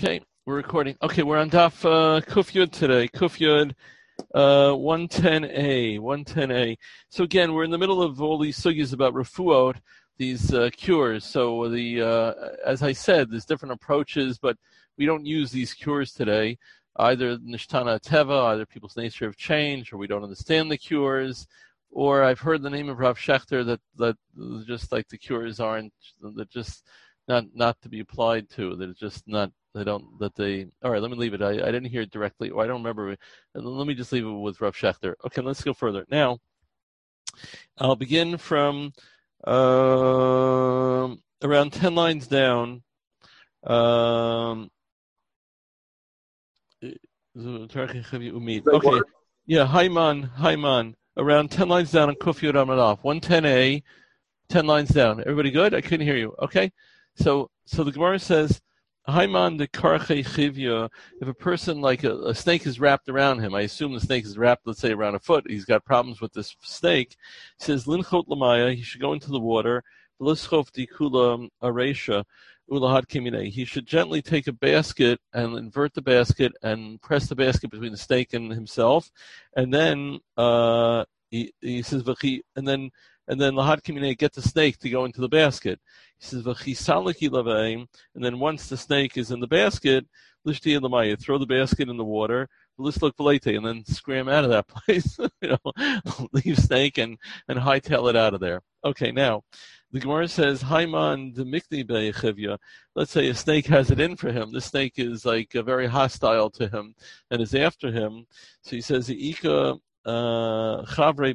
Okay, we're recording. Okay, we're on Daf Kuf Yud today. Kuf Yud 110a, 110a. So again, we're in the middle of all these sugyas about refuot, these cures. So as I said, there's different approaches, but we don't use these cures today. Either nishtana teva, either people's nature have changed, or we don't understand the cures, or I've heard the name of Rav Shechter that just like the cures aren't, that just not to be applied to, that it's just not. All right, let me leave it. I didn't hear it directly, or I don't remember. Let me just leave it with Rav Shechter. Okay, let's go further. Now, I'll begin from around 10 lines down. Okay. Yeah, Haiman. Around 10 lines down on Kuf Yud Amud Aleph. 110a, 10 lines down. Everybody good? I couldn't hear you. Okay. So the Gemara says, Haiman de karche chivya, if a person, like a snake is wrapped around him, I assume the snake is wrapped, let's say, around a foot, he's got problems with this snake, he says, linchot lamaya, he should go into the water, v'lischof dikula aresha, ulahad kimine, he should gently take a basket and invert the basket and press the basket between the snake and himself, and then he says, and then lahad kimine, get the snake to go into the basket. He says, and then once the snake is in the basket, throw the basket in the water, and then scram out of that place. Leave snake and hightail it out of there. Okay, now, the Gemara says, Haiman de mikni be'echivya. Let's say a snake has it in for him. This snake is like very hostile to him and is after him. So he says, if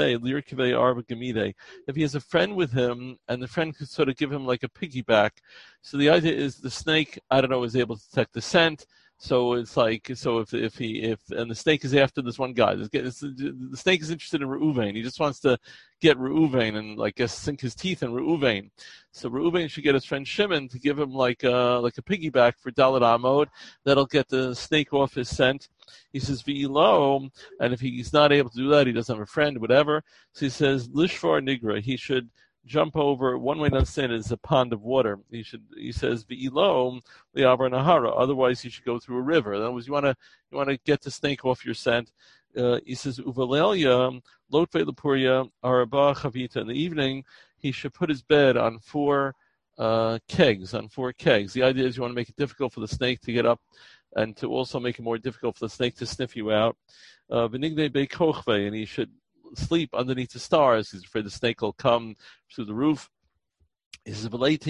he has a friend with him and the friend could sort of give him like a piggyback, so the idea is the snake, I don't know, is able to detect the scent. So it's like, so if and the snake is after this one guy, the snake is interested in Reuven. He just wants to get Reuven and like sink his teeth in Reuven. So Reuven should get his friend Shimon to give him like a piggyback for Dalet Amod that'll get the snake off his scent. He says V'ilo, and if he's not able to do that, he doesn't have a friend, whatever. So he says Lishvar Nigra. He should jump over. One way to understand it is a pond of water. He says V'ilo li'avar nahara. Otherwise, he should go through a river. In other words, you want to get the snake off your scent. He says Uvalelia lotve lepuria araba chavita. In the evening, he should put his bed on four kegs. The idea is you want to make it difficult for the snake to get up, and to also make it more difficult for the snake to sniff you out. And he should sleep underneath the stars. He's afraid the snake will come through the roof. He says,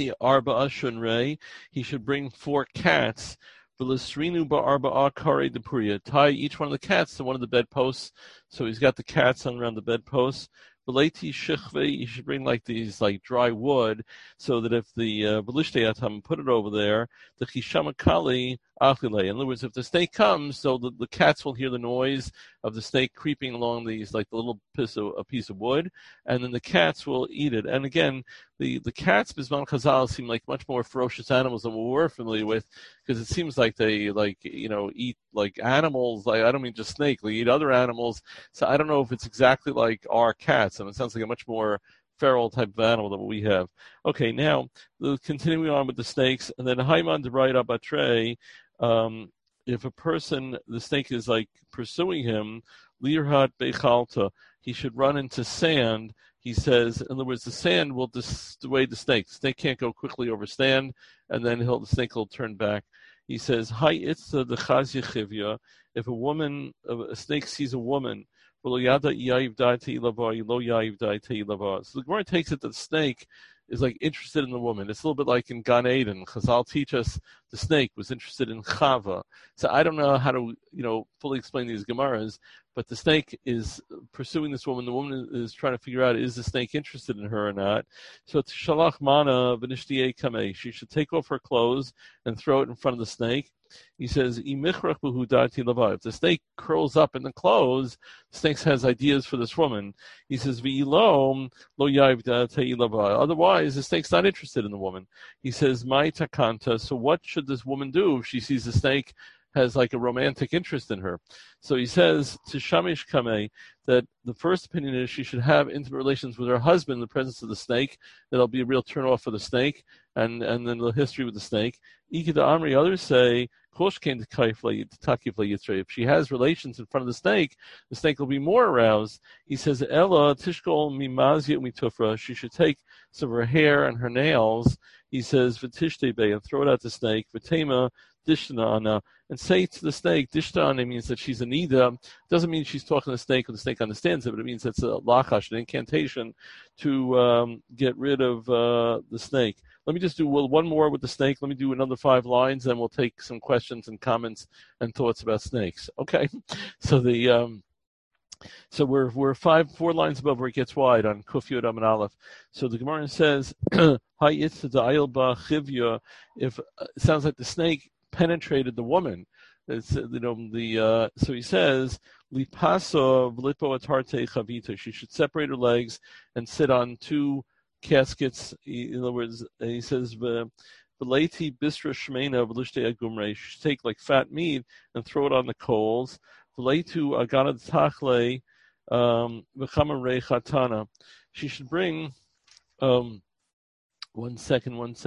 he should bring 4 cats. Tie each one of the cats to one of the bedposts. So he's got the cats around the bedposts. You should bring like these like dry wood, so that if the put it over there, the chishamakali achile. In other words, if the snake comes, so the cats will hear the noise of the snake creeping along these, like the little piece of wood, and then the cats will eat it. And again, the cats, Bisman Chazal, seem like much more ferocious animals than what we're familiar with, because it seems like they eat like animals. Like, I don't mean just snake, they eat other animals. So I don't know if it's exactly like our cats, and it sounds like a much more feral type of animal than what we have. Okay, now continuing on with the snakes, and then Haiman de Right Abatre. If the snake is like pursuing him, Lirhat Bechalta, he should run into sand. He says, in other words, the sand will dissuade the snake. The snake can't go quickly over sand, and then the snake will turn back. He says, Hi, it's the chazya chivya. If a snake sees a woman, so the Gemara takes it that the snake is like interested in the woman. It's a little bit like in Gan Eden. Chazal teach us the snake was interested in Chava. So I don't know how to, fully explain these Gemaras, but the snake is pursuing this woman. The woman is trying to figure out, is the snake interested in her or not? So Shalach Mana V'nishtiyei Kamei. She should take off her clothes and throw it in front of the snake. He says, if the snake curls up in the clothes, the snake has ideas for this woman. He says, otherwise, the snake's not interested in the woman. He says, my takanta, so what should this woman do if she sees the snake has like a romantic interest in her? So he says, to Shamish Kameh, that the first opinion is she should have intimate relations with her husband in the presence of the snake. That'll be a real turn off for the snake, and then the history with the snake. Ikeda Amri, others say, if she has relations in front of the snake will be more aroused. He says, Ella tishkol mimazia mitufra. She should take some of her hair and her nails. He says, v'tishtebe, and throw it at the snake. V'tema dishtana, and say to the snake, dishtana means that she's a nida. Doesn't mean she's talking to the snake and the snake understands it, but it means it's a lachash, an incantation to get rid of the snake. Let me just do one more with the snake. Let me do another 5 lines, then we'll take some questions and comments and thoughts about snakes. Okay, so we're 4 lines above where it gets wide on Kuf Yod Amud Aleph. So the Gemara says, if it sounds like the snake penetrated the woman. It's, so he says, Lipasa v'lipo atarte chavita. She should separate her legs and sit on 2 caskets. In other words, he says, V'leiti bisra shmeina v'lishte agumre. She should take like fat meat and throw it on the coals. V'leitu agana tachle v'chama rechatana. She should bring, one second.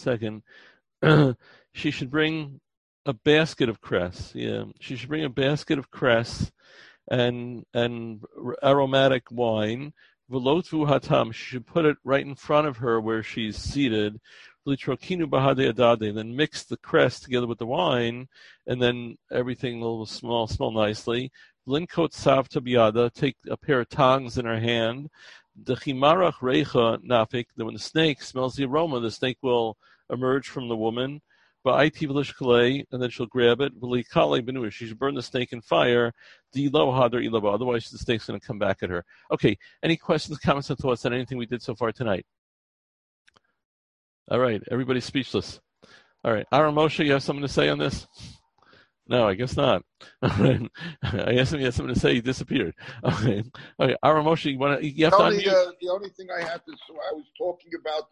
She should bring a basket of cress. Yeah, she should bring a basket of cress and aromatic wine. V'lotvu hatam. She should put it right in front of her where she's seated. V'litrokinu bahade adade. Then mix the cress together with the wine, and then everything will smell nicely. V'linkot savta biyada. Take a pair of tongs in her hand. The chimarach reicha nafik. When the snake smells the aroma, the snake will emerge from the woman. And then she'll grab it. She should burn the snake in fire. Otherwise, the snake's going to come back at her. Okay. Any questions, comments, and thoughts on anything we did so far tonight? All right. Everybody's speechless. All right. Aaron Moshe, you have something to say on this? No, I guess not. All right. I asked him he had something to say. He disappeared. Okay. Okay. Aaron Moshe, you have to unmute? The only thing I had to, I was talking about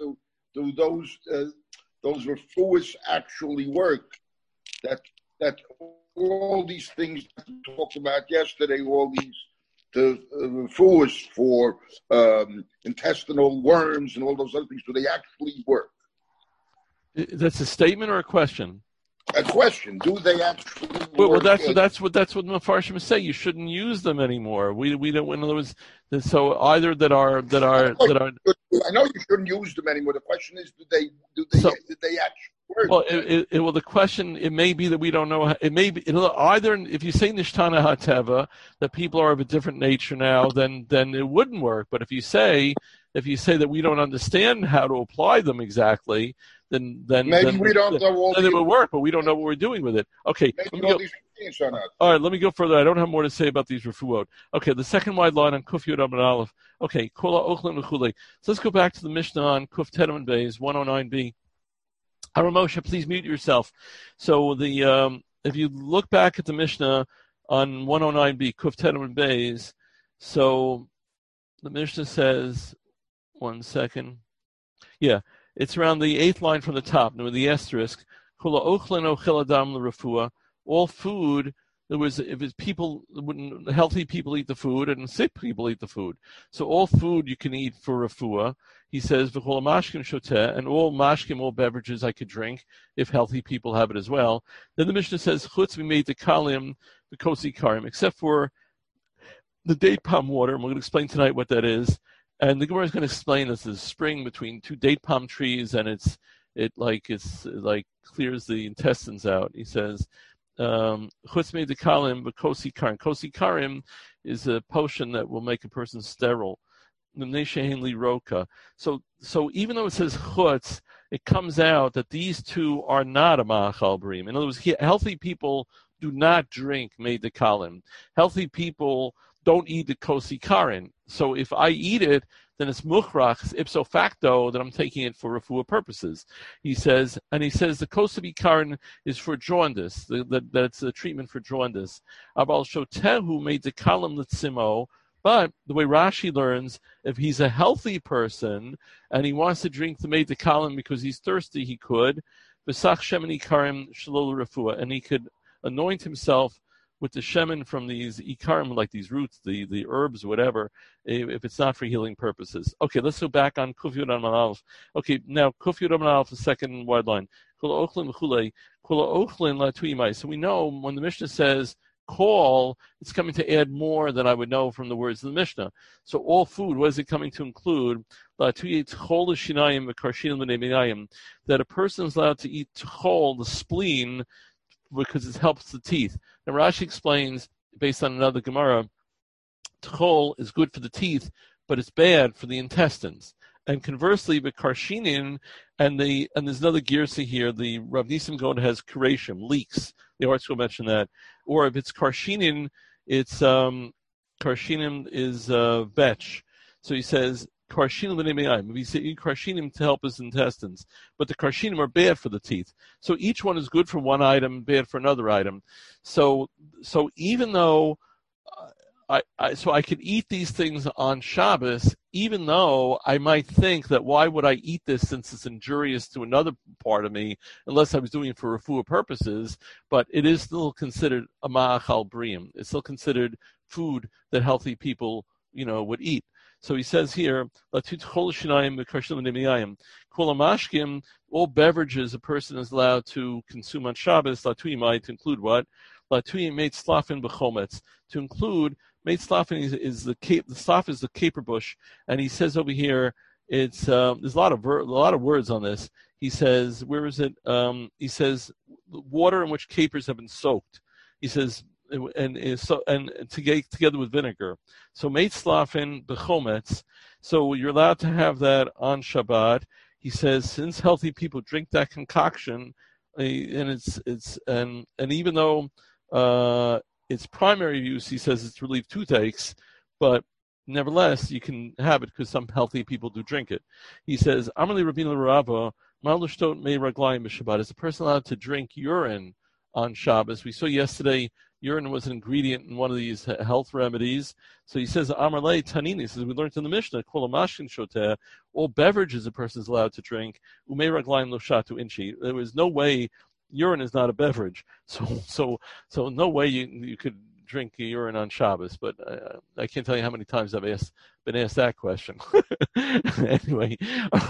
those refuahs actually work. That all these things we talked about yesterday, all these refuahs for intestinal worms and all those other things, do they actually work? That's a statement or a question? A question. Do they actually work? Well, that's what Mefarshim say. You shouldn't use them anymore. We don't. In other words, so either that are. I know you shouldn't use them anymore. The question is, did they actually work? Well, the question, it may be that we don't know. It may be either if you say nishtana hateva, that people are of a different nature now, then it wouldn't work. But if you say that we don't understand how to apply them exactly, then we don't know. Then it will work, but we don't know what we're doing with it. Okay. All right, let me go further. I don't have more to say about these refuot. Okay, the second wide line on Kuf Yod Amud Aleph. Okay, Kola Ochlan Mechule. So let's go back to the Mishnah on Kuf Tedem Beis 109b. Aaron Moshe, please mute yourself. So if you look back at the Mishnah on 109b, Kuf Tedem Beis, so the Mishnah says, 1 second. Yeah, it's around the 8th line from the top, with the asterisk. Kola Ochlan Ochel Adam L'Refuah. All food, if it's people, healthy people eat the food and sick people eat the food. So all food you can eat for refuah. He says, v'chol mashkim shoteh, and all mashkim, all beverages I could drink if healthy people have it as well. Then the Mishnah says, chutz made the kalim, the kosi karim, except for the date palm water. And we're going to explain tonight what that is. And the Gemara is going to explain this as spring between 2 date palm trees, and it clears the intestines out. He says, chutz made the kalim, but kosi karim. Kosi karim is a potion that will make a person sterile. So even though it says chutz, it comes out that these two are not a ma'achal b'rim. In other words, healthy people do not drink made the kalim. Healthy people don't eat the kosi karim. So if I eat it, then it's mukhrach, ipso facto, that I'm taking it for refuah purposes. He says the kosi karim is for jaundice, that's a treatment for jaundice. Abal shotehu made the kalim l'tzimo. But the way Rashi learns, if he's a healthy person and he wants to drink the made the kalim because he's thirsty, he could. V'sach shemini karim shalol refuah, and he could anoint himself with the shemen from these ikarim, like these roots, the herbs, whatever, if it's not for healing purposes. Okay, let's go back on Kuf Yud Amud Aleph. Okay, now Kuf Yud Amud Aleph, the second wide line. So we know when the Mishnah says call, it's coming to add more than I would know from the words of the Mishnah. So all food, what is it coming to include? That a person is allowed to eat tchol, the spleen, because it helps the teeth. Now Rashi explains, based on another Gemara, tchol is good for the teeth, but it's bad for the intestines. And conversely, the karshinin, and there's another girsa here, the Rav Nisim Gaon has kureshim, leaks. The arts will mention that. Or if it's karshinin, it's karshinim is vetch. So he says karshinim l'neme'ayim. He said karshinim to help his intestines, but the karshinim are bad for the teeth. So each one is good for one item, bad for another item. So even though I could eat these things on Shabbos, even though I might think that why would I eat this since it's injurious to another part of me, unless I was doing it for refuah purposes, but it is still considered a ma'achal briim. It's still considered food that healthy people, would eat. So he says here, all beverages a person is allowed to consume on Shabbos, to include what? To include Meit Slafin is the slaf is the caper bush, and he says over here it's there's a lot of words on this. He says, where is it? He says water in which capers have been soaked. He says together with vinegar. So Meit Slafin b'chometz. So you're allowed to have that on Shabbat. He says since healthy people drink that concoction, and even though its primary use, he says, is to relieve toothaches, but nevertheless, you can have it because some healthy people do drink it. He says, Amali Rabbeinu Rava, Malushtot Mei Raglayim b'Shabbat. Is a person allowed to drink urine on Shabbos? We saw yesterday urine was an ingredient in one of these health remedies. So he says, Amarle Tanini, says we learned in the Mishnah, Kolamashkin Shoteh, all beverages a person is allowed to drink, Umei Raglayim Lo Shatu Inchi. There was no way. Urine is not a beverage, so no way you could drink urine on Shabbos. But I can't tell you how many times I've been asked that question. Anyway,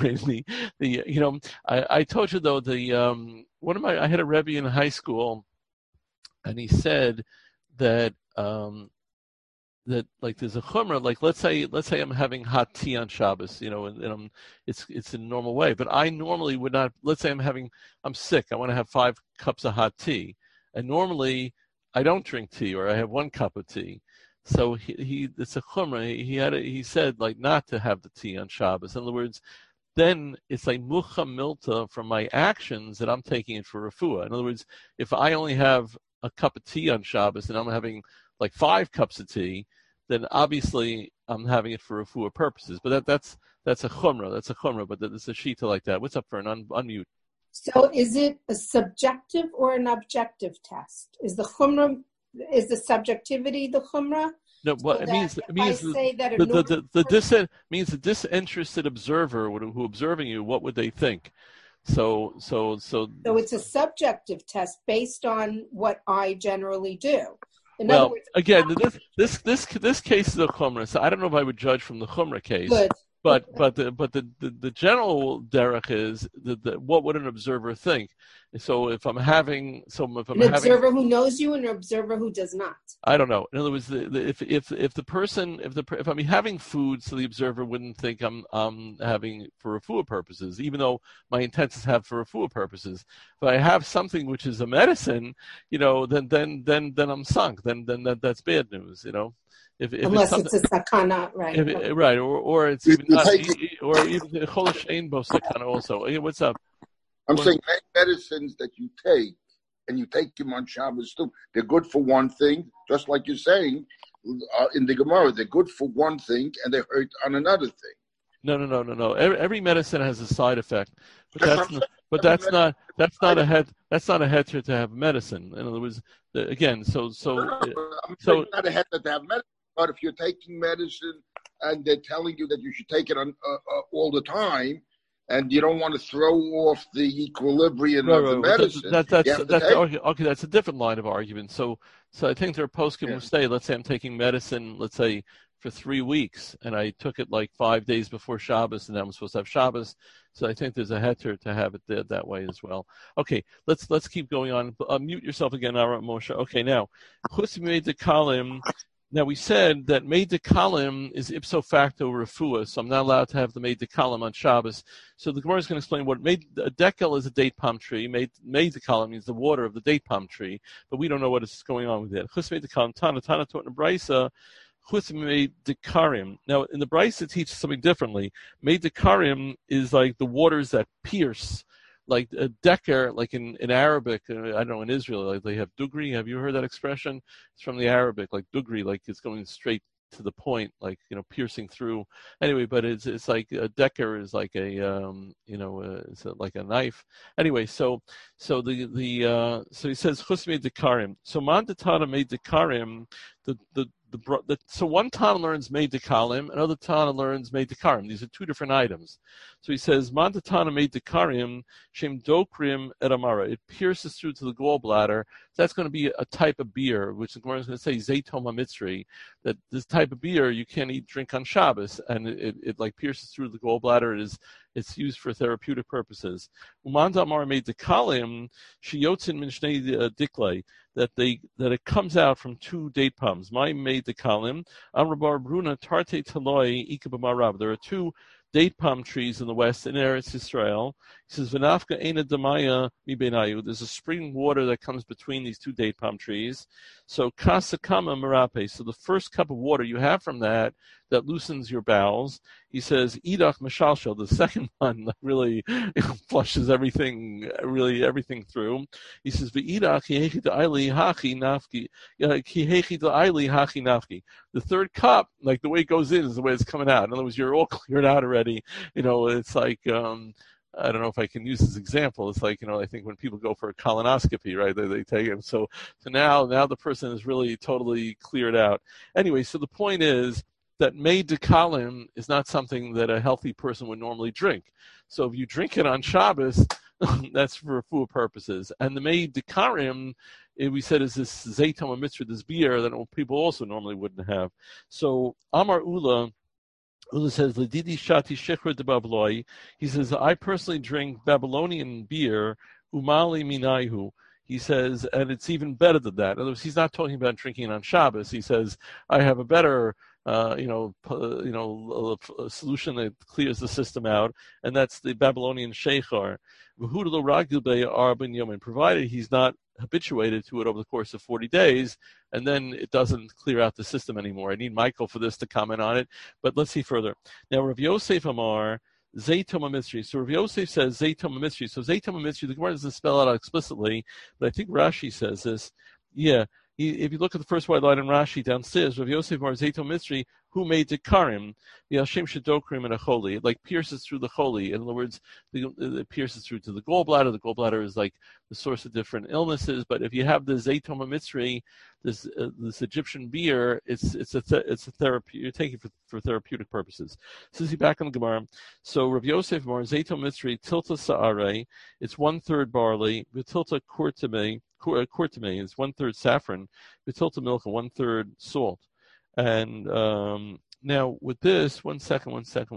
I told you though I had a Rebbe in high school, and he said that that like there's a chumrah, like let's say I'm having hot tea on Shabbos, and it's in a normal way, but I normally would not. Let's say I'm sick, I want to have 5 cups of hot tea, and normally I don't drink tea, or I have 1 cup of tea. So it's a chumrah. He said like not to have the tea on Shabbos. In other words, then it's like mucha milta from my actions that I'm taking it for refuah. In other words, if I only have a cup of tea on Shabbos and I'm having like 5 cups of tea, then obviously I'm having it for refuah purposes. But that's a chumrah. That's a chumrah. But there's a shita like that. What's up for an unmute? So is it a subjective or an objective test? Is the subjectivity the chumrah? No, well, it means means the disinterested observer who observing you, what would they think? So it's a subjective test based on what I generally do. In other words, again, this case is a chumrah. So I don't know if I would judge from the chumrah case. Good. But the general derech is what would an observer think? So if I'm having an observer who knows you and an observer who does not. I don't know. In other words, if I'm having food, so the observer wouldn't think I'm having for refuah purposes, even though my intent is to have for refuah purposes. If I have something which is a medicine, then I'm sunk. Then that's bad news. If unless it's a sakana, right? Right, or it's even not, or even cholish ein bo sakana also. Hey, what's up? I'm saying medicines that you take, and you take them on Shabbos too. They're good for one thing, just like you're saying in the Gemara. They're good for one thing, and they hurt on another thing. No. Every medicine has a side effect, but that's not a heter to have medicine. In other words, again, so not a heter to have medicine. But if you're taking medicine and they're telling you that you should take it on all the time, and you don't want to throw off the equilibrium of the Right. medicine. That's a different line of argument. So I think there are poskim who say, let's say I'm taking medicine, let's say for 3 weeks, and I took it like 5 days before Shabbos, and now I'm supposed to have Shabbos. So I think there's a heter to have it that way as well. Okay, let's keep going on. Mute yourself again, Ara Moshe. Okay, now Chus Mei Dekalim. Now we said that Mei Dekalim is ipso facto refuah, so I'm not allowed to have the Mei Dekalim on Shabbos. So the Gemara is going to explain what a dekel is. A date palm tree. Mei Dekalim means the water of the date palm tree, but we don't know what is going on with it. Chus Mei Dekalim, Tana taught in the Brisa. Chus Mei Dekarim. Now in the Brisa it teaches something differently. Mei Dekarim is like the waters that pierce. Like a decker, like in Arabic, I don't know, in Israel, like they have dugri. Have you heard that expression? It's from the Arabic, like dugri, like it's going straight to the point, like, piercing through. Anyway, but it's like a decker is like it's like a knife. Anyway, so he says Chus Mei Dekarim. So man detana Mei Dekarim, so one Tana learns Mei Dekalim, another Tana learns Mei Dekarim. These are two different items. So he says, Man Tana Mei Dekarim, Shem Dokrim et Amara. It pierces through to the gallbladder. That's going to be a type of beer, which the Gemara is going to say, Zaytom HaMitzri, that this type of beer you can't drink on Shabbos, and it like pierces through the gallbladder. It's used for therapeutic purposes. Uman Damar Mei Dekalim, Shiyotzin Min Shnei Diklei, that it comes out from two date palms. My Mei Dekalim, Amrabar Bruna Tarte Taloi Ikabamarav. There are two date palm trees in the west in Eretz Yisrael. He says, V'nafka Eina Damaya Mi Benayu. There's a spring water that comes between these two date palm trees. So Kasakama Marape. So the first cup of water you have from that loosens your bowels. He says, Idach Mashalshel, the second one that really flushes everything through. He says, V'idach Yehi Da'ili Hachi Nafki. Yehi Da'ili Hachi Nafki. The third cup, like the way it goes in is the way it's coming out. In other words, you're all cleared out already. It's like, I don't know if I can use this example. It's like, I think when people go for a colonoscopy, right, they take it. So now the person is really totally cleared out. Anyway, so the point is that Mei Dekalim is not something that a healthy person would normally drink. So if you drink it on Shabbos, that's for food purposes. And the Mei Dekarim, we said, is this Zaytom HaMitzri, this beer that people also normally wouldn't have. So Amar Ula says, Ledidi Shati Shechra de Babloi. He says, I personally drink Babylonian beer, Umali Minaihu. He says, and it's even better than that. In other words, he's not talking about drinking on Shabbos. He says, I have a better a solution that clears the system out, and that's the Babylonian Sheikhar. Provided he's not habituated to it over the course of 40 days, and then it doesn't clear out the system anymore. I need Michael for this to comment on it, but let's see further. Now, Rav Yosef Amar, Zaytom HaMitzri. So Rav Yosef says Zaytom HaMitzri. So Zaytom HaMitzri, the Gemara doesn't spell it out explicitly, but I think Rashi says this. Yeah. If you look at the first white line in Rashi downstairs, Rav Yosef Mar Zaytom HaMitzri, who made Dekarim, the Hashem Shadokrim and a Choli. It like pierces through the Choli. In other words, it pierces through to the gallbladder. The gallbladder is like the source of different illnesses. But if you have the Zaytom HaMitzri, this Egyptian beer, it's a therapy. You're taking it for therapeutic purposes. This is back on the Gemara. So Rav Yosef Mar Zaytom HaMitzri Tilta Sa'are. It's 1/3 barley. Tilta Kurtame. Kurtame is 1/3 saffron, Vitilta milk, and 1/3 salt. And now with this, one second.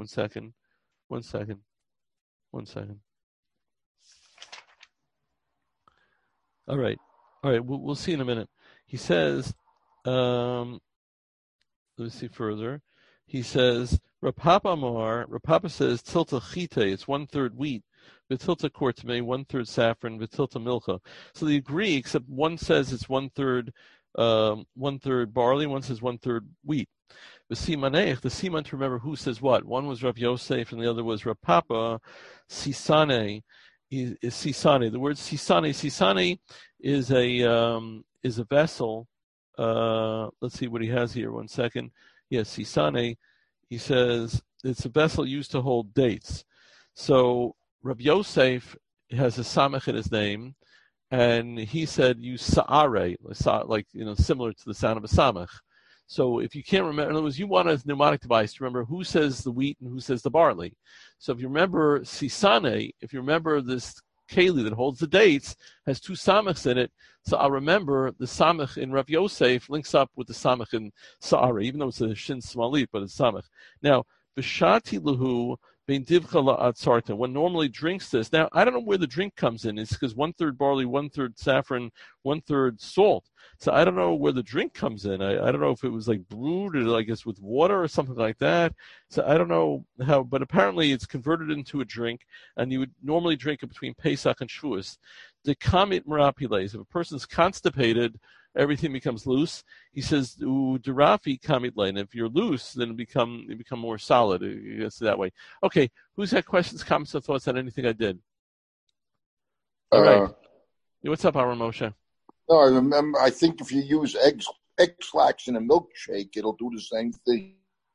All right, we'll see in a minute. He says, let me see further. He says, Rapapa says, Tilta chite, it's 1/3 wheat. Vitilta kortme, 1/3 saffron, Vitilta milcha. So they agree, except one says it's 1/3 barley, one says 1/3 wheat. The siman to remember who says what. One was Rav Yosef and the other was Rav Papa. Sisane is Sisane. The word Sisane is a vessel. Let's see what he has here. 1 second. Yes, Sisane. He says it's a vessel used to hold dates. So Rav Yosef has a samach in his name, and he said use sa'are, like similar to the sound of a samach. So if you can't remember, in other words, you want a mnemonic device to remember who says the wheat and who says the barley. So if you remember Sisane, if you remember this keli that holds the dates, has two samachs in it, so I'll remember the samach in Rav Yosef links up with the samach in Sa'ara, even though it's a shin smalit, but it's samach. Now, b'shati lahu bein divcha la'atzarta, one normally drinks this. Now, I don't know where the drink comes in. It's because 1/3 barley, 1/3 saffron, 1/3 salt. So I don't know where the drink comes in. I don't know if it was like brewed or I guess with water or something like that. So I don't know how, but apparently it's converted into a drink, and you would normally drink it between Pesach and Shavuos. The kamit merapiles, if a person's constipated, everything becomes loose. He says, "Derafi kamit lein." If you're loose, then you become more solid. It's that way. Okay, who's got questions, comments, or thoughts on anything I did? All right. What's up, Aaron Moshe? No, I remember. I think if you use egg flax in a milkshake, it'll do the same thing.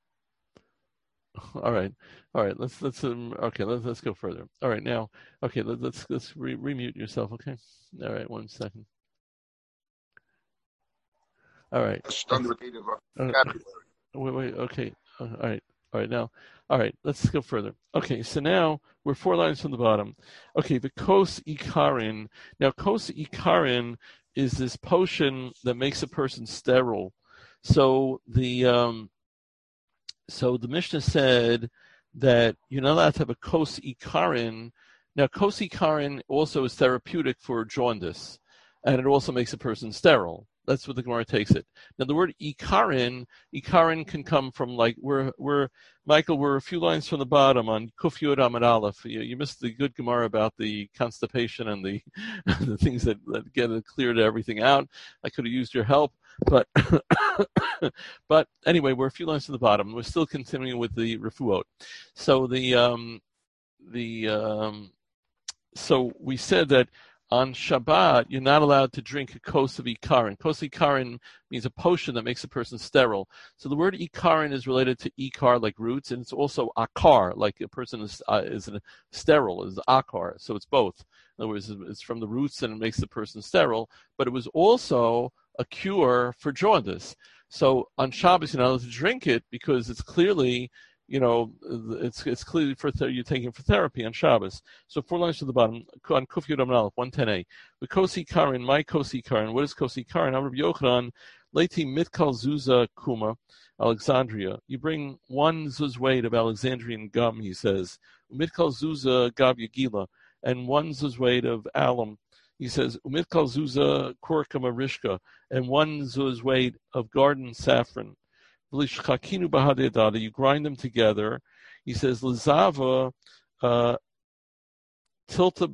All right. Let's go further. All right, now, okay, let's remute yourself. Okay. All right, 1 second. All right. Wait. Okay. All right. Now, all right. Let's go further. Okay. So now we're 4 lines from the bottom. Okay. The kos ikarin. Now, kos ikarin is this potion that makes a person sterile. So the Mishnah said that you're not allowed to have a kos ikarin. Now, kos ikarin also is therapeutic for jaundice, and it also makes a person sterile. That's what the Gemara takes it. Now, the word ikarin can come from like Michael, we're a few lines from the bottom on Kuf Yud Amud Aleph. You missed the good Gemara about the constipation and the the things that get it cleared everything out. I could have used your help, but but anyway, we're a few lines from the bottom. We're still continuing with the refuot. So so we said that on Shabbat, you're not allowed to drink a kos of ikarin. Kos ikarin means a potion that makes a person sterile. So the word ikarin is related to ikar, like roots, and it's also akar, like a person is sterile, is akar. So it's both. In other words, it's from the roots and it makes the person sterile, but it was also a cure for jaundice. So on Shabbos, you're not allowed to drink it because it's clearly, it's clearly you're taking for therapy on Shabbos. So 4 lines to the bottom on Kuf Yud Amud Aleph 110a. The kosi karin, my kosi karin. What is kosi karin? Rabbi Yochanan, Leiti mitkal zuza kuma, Alexandria. You bring 1 zuz weight of Alexandrian gum, he says. Mitkal zuza gav yagila, and 1 zuz weight of alum. He says umitkal zuza kurkuma rishka, and 1 zuz weight of garden saffron. You grind them together. He says, Lazava tilta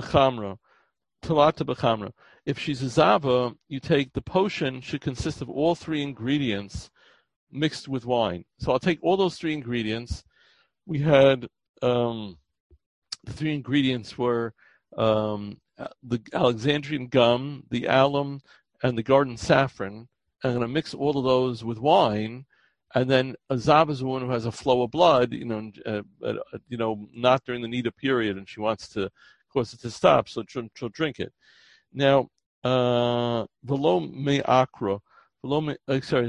bechamra. If she's a zava, you take the potion, should consist of all 3 ingredients mixed with wine. So I'll take all those 3 ingredients. We had the 3 ingredients were the Alexandrian gum, the alum, and the garden saffron. I'm going to mix all of those with wine, and then a zava is a woman who has a flow of blood, not during the nida period, and she wants to cause it to stop, so she'll drink it. Now, velo me akra, and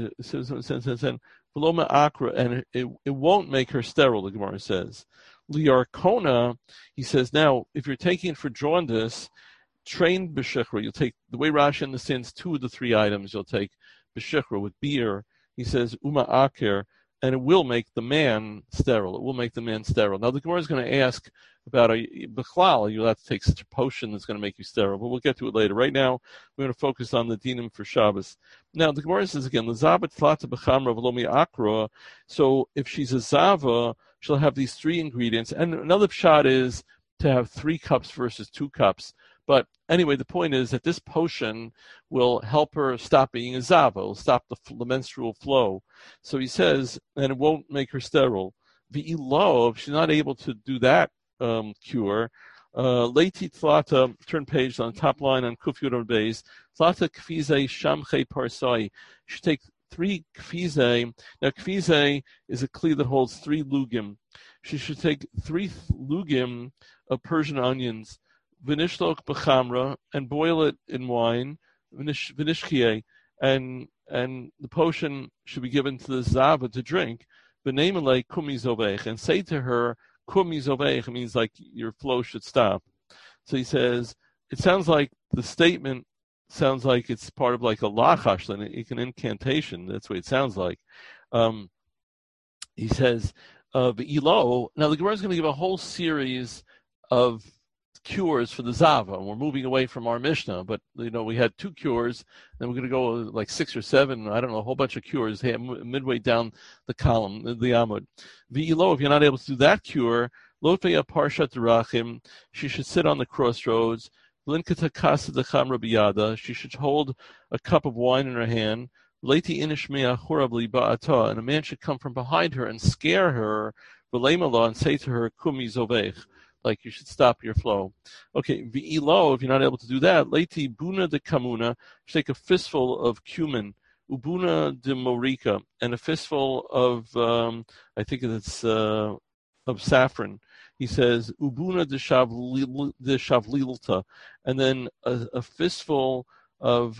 it won't make her sterile. The Gemara says, liarkona. He says, now if you're taking it for jaundice, trained b'shechra, you'll take, the way Rashi understands 2 of the 3 items, you'll take b'shechra with beer. He says uma aker, and it will make the man sterile. It will make the man sterile. Now the Gemara is going to ask about b'chlal. You'll have to take such a potion that's going to make you sterile, but we'll get to it later. Right now, we're going to focus on the dinim for Shabbos. Now the Gemara says again, l'zabat tlata b'chamra v'lomi akra. So if she's a zava, she'll have these 3 ingredients. And another pshat is to have 3 cups versus 2 cups. But anyway, the point is that this potion will help her stop being a zava. It will stop the menstrual flow. So he says, and it won't make her sterile. V'ilo, if she's not able to do that cure, leiti tlata, turn page on the top line on Kuf Yud Amud Beis, tlata kfize shamche parsai. She take 3 kfize. Now kfize is a kli that holds 3 lugim. She should take 3 lugim of Persian onions, Vinishtok b'chamra, and boil it in wine, vinishkie, and and the potion should be given to the Zava to drink. V'neimelei kumi zovech, and say to her, kumi zovech, means like your flow should stop. So he says, it sounds like the statement sounds like it's part of like a lachash, like an incantation. That's what it sounds like. He says, Elo. Now the Gemara is going to give a whole series of cures for the Zava. And we're moving away from our Mishnah, but we had 2 cures, then we're going to go like 6 or 7, I don't know, a whole bunch of cures midway down the column, the Amud. Elo, if you're not able to do that cure, Lotveya Parshat Rachim, she should sit on the crossroads. Linkata Kasa de Chamra Biyada, she should hold a cup of wine in her hand. Leti Inishmea Horabli Ba'ata, and a man should come from behind her and scare her, V'leimala, and say to her, Kumi Zovech, like you should stop your flow. Okay, V'ilo, if you're not able to do that, Leti Buna de Kamuna, should take a fistful of cumin, Ubuna de Morika, and a fistful of, I think it's of saffron. He says, Ubuna de Shavlilta, and then a fistful of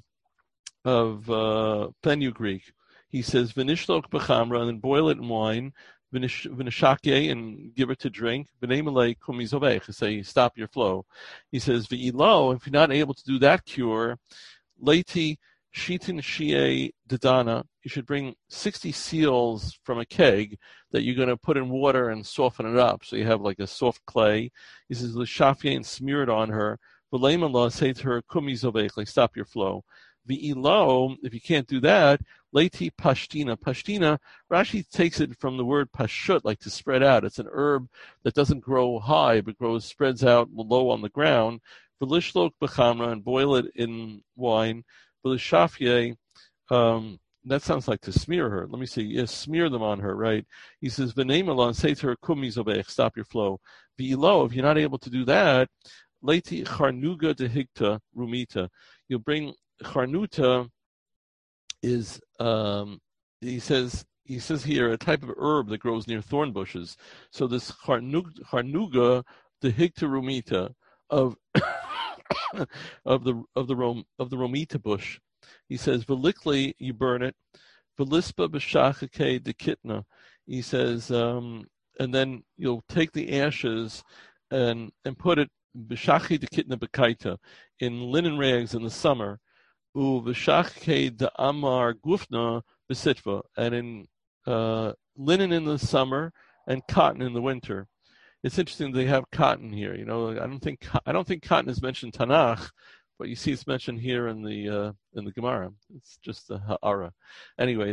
fenugreek. He says, V'nishlok b'chamra, and then boil it in wine, V'nishakye, and give it to drink, V'neimelei kumi zovech, say, stop your flow. He says, V'ilo, if you're not able to do that cure, Leiti Shitin Shie Didana, you should bring 60 seals from a keg that you're going to put in water and soften it up. So you have like a soft clay. He says, L'shafye, and smear it on her. V'leimallah, say to her, Kumi zovech, like stop your flow. V'ilo, if you can't do that, Leiti Pashtina. Pashtina, Rashi takes it from the word pashut, like to spread out. It's an herb that doesn't grow high, but spreads out low on the ground. V'lishlok b'chamra, and boil it in wine. V'lishafye, that sounds like to smear her. Let me see. Yes, smear them on her, right? He says, V'neimallah, and say to her, Kumi zovech, stop your flow. V'ilo, if you're not able to do that, Leiti Charnuga de Higta Rumita. You'll bring Charnuta is he says here a type of herb that grows near thorn bushes. So this Charnuga de Higta Rumita of of the Romita bush. He says, Velikli, you burn it. Velispa b'shachake de kitna. He says, and then you'll take the ashes and put it b'shachake de kitna b'kaita, in linen rags in the summer. U v'shachake de amar gufna b'sitva, and in linen in the summer and cotton in the winter. It's interesting they have cotton here. I don't think cotton is mentioned Tanakh, but you see it's mentioned here in the Gemara. It's just the ha'ara. Anyway,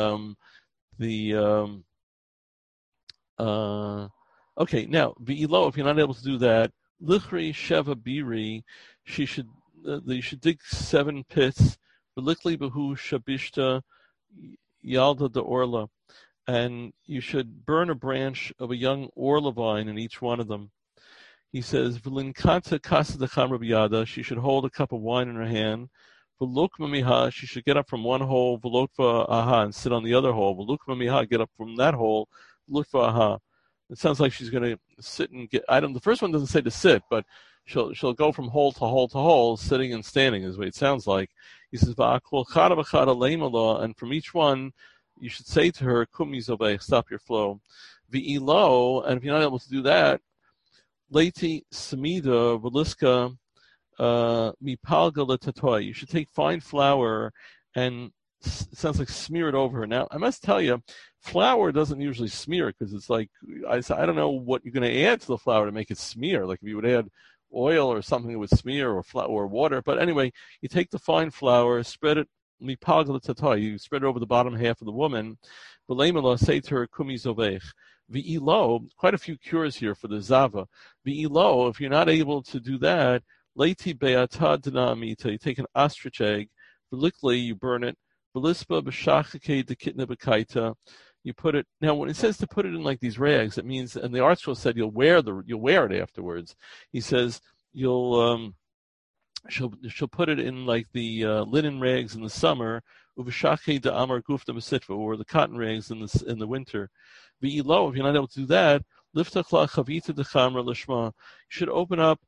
okay, now V'ilo, if you're not able to do that, Lichri Sheva Biri, you should dig 7 pits, V'likli Behu Shabishta Yalda de Orla, and you should burn a branch of a young orla vine in each one of them. He says, V'linkanta Kasa de Chamra B'yada, she should hold a cup of wine in her hand. V'lokma miha, she should get up from one hole, V'lokva aha, and sit on the other hole. V'lokma miha, get up from that hole, V'lokva aha. It sounds like she's going to sit and get. The first one doesn't say to sit, but she'll go from hole to hole to hole, sitting and standing is what it sounds like. He says, V'akol chada v'chada leimala, and from each one you should say to her, Kumi zovech, stop your flow. V'ilo, and if you're not able to do that, Leiti samida v'liska mipalga letatoy. You should take fine flour and it sounds like smear it over her. Now, I must tell you, flour doesn't usually smear because it's like, I don't know what you're going to add to the flour to make it smear. Like if you would add oil or something that would smear, or flour or water. But anyway, you take the fine flour, spread it, you spread it over the bottom half of the woman. V'leimala, say to her, Kumi zovech. V'ilo, quite a few cures here for the Zava. V'ilo, if you're not able to do that, Leiti be'ata dinamita, you take an ostrich egg, V'likli, you burn it, V'lispa b'shachake de kitna b'kaita, you put it. Now, when it says to put it in like these rags, it means, and the article said you'll wear it afterwards. He says she'll put it in like the linen rags in the summer, uv'shachei de amar gufta b'sitva, or the cotton rags in the winter. V'ilo, if you're not able to do that, liftach la chavita de chamra lishma, you should open up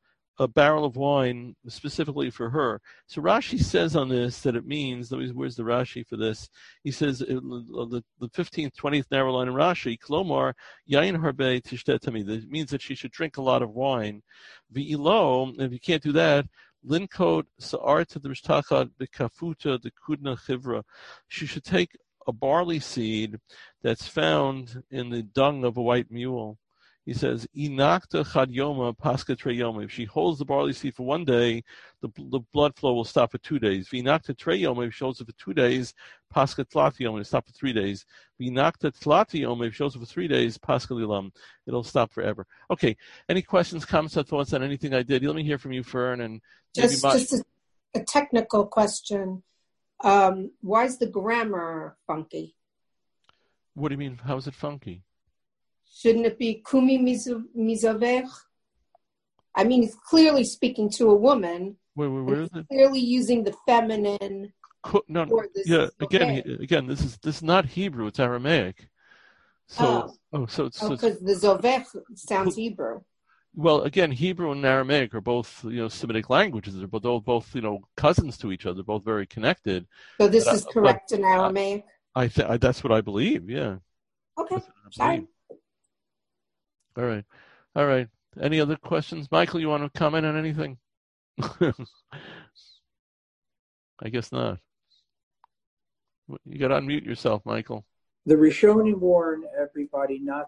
a barrel of wine specifically for her. So Rashi says on this that it means, where's the Rashi for this? He says, the 15th, 20th narrow line in Rashi, Klomar, Yain Harbe Tishtetami. That means that she should drink a lot of wine. V'ilo, if you can't do that, Linkot Sa'arta D'Rishtachat B'Kafuta D'Kudna Chivra. She should take a barley seed that's found in the dung of a white mule. He says, "Inakta chad yoma paska trei yoma." If she holds the barley seed for 1 day, the blood flow will stop for 2 days. V'inakta trei yoma. If she holds it for 2 days, paska tlati yoma. It'll stop for 3 days. V'inakta tlati yoma. If she holds it for 3 days, paska lilam. It'll stop forever. Okay. Any questions, comments, or thoughts on anything I did? Let me hear from you, Fern, and just a technical question. Why is the grammar funky? What do you mean? How is it funky? Shouldn't it be kumi mizavech? I mean, it's clearly speaking to a woman. Where is it? Clearly using the feminine. No, yeah. Again, this is not Hebrew. It's Aramaic. So because the zovech sounds Hebrew. Well, again, Hebrew and Aramaic are both Semitic languages. They're both cousins to each other, both very connected. So this is correct in Aramaic. That's what I believe. Yeah. Okay. Fine. All right. Any other questions, Michael? You want to comment on anything? I guess not. You got to unmute yourself, Michael. The Rishonim warn everybody not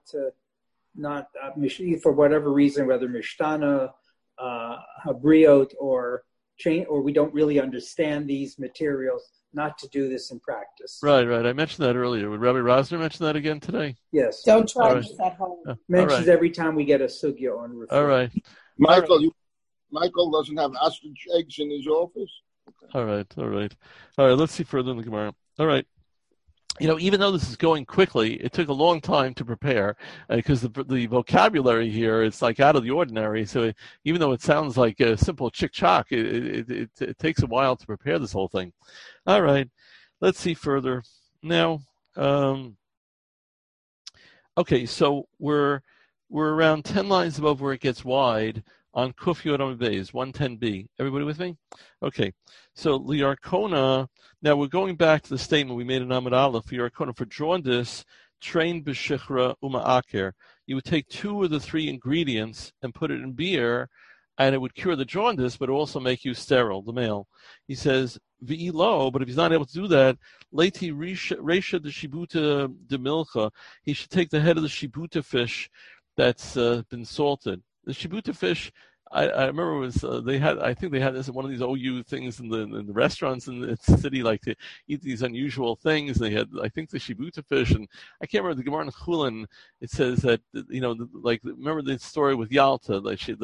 for whatever reason, whether Mishtana, Habriot, or we don't really understand these materials, not to do this in practice. Right. I mentioned that earlier. Would Rabbi Rosner mention that again today? Yes. Don't try this at home. Mentions every time we get a sugya on referral. All right. Michael doesn't have ostrich eggs in his office? Okay. All right. Let's see further in the Gemara. All right. Even though this is going quickly, it took a long time to prepare because the vocabulary here is like out of the ordinary. So even though it sounds like a simple chick-chock, it takes a while to prepare this whole thing. All right, let's see further. Now, okay, so we're around 10 lines above where it gets wide on Kuf Yod Amud Beis, 110b. Everybody with me? Okay. So Liarkona, now we're going back to the statement we made in Amud Aleph. Liarkona, for jaundice, train b'shichra uma'aker. You would take 2 of the 3 ingredients and put it in beer, and it would cure the jaundice, but also make you sterile, the male. He says, v'ilo, but if he's not able to do that, leiti reisha de shibuta de milcha. He should take the head of the shibuta fish that's been salted. The shibuta fish, I remember it was I think they had this in one of these OU things in the restaurants in the city, like to eat these unusual things. They had, I think, the shibuta fish, and I can't remember the Gemara in Chulin. It says that remember the story with Yalta,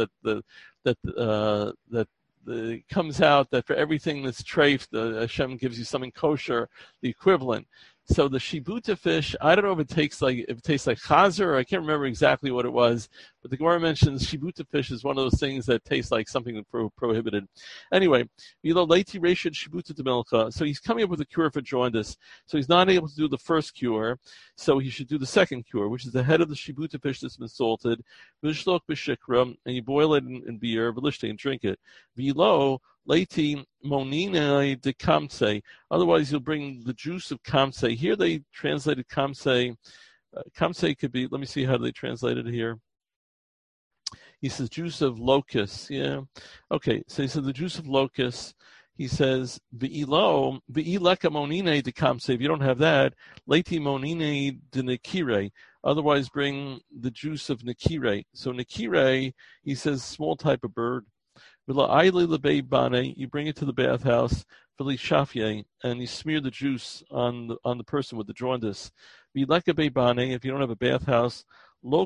that it comes out that for everything that's treif, Hashem gives you something kosher, the equivalent. So the shibuta fish, I don't know if it tastes like chazer, or I can't remember exactly what it was, but the Gemara mentions shibuta fish is one of those things that tastes like something prohibited. Anyway, leiti reisha shibuta de milcha. So he's coming up with a cure for jaundice. So he's not able to do the first cure, so he should do the second cure, which is the head of the shibuta fish that's been salted, v'shlok b'shikra, and you boil it in beer, v'lishte, and drink it. V'lo leiti monina de kamse. Otherwise, you'll bring the juice of kamse. Here they translated kamse. Kamse could be, let me see how they translated it here. He says juice of locust. Yeah. Okay. So he said the juice of locust. He says ve'ileka monine de kamse. If you don't have that, leiti monine de nekire. Otherwise, bring the juice of nekire. So nekire, he says, small type of bird. You bring it to the bathhouse, and you smear the juice on the person with the jaundice. If you don't have a bathhouse, you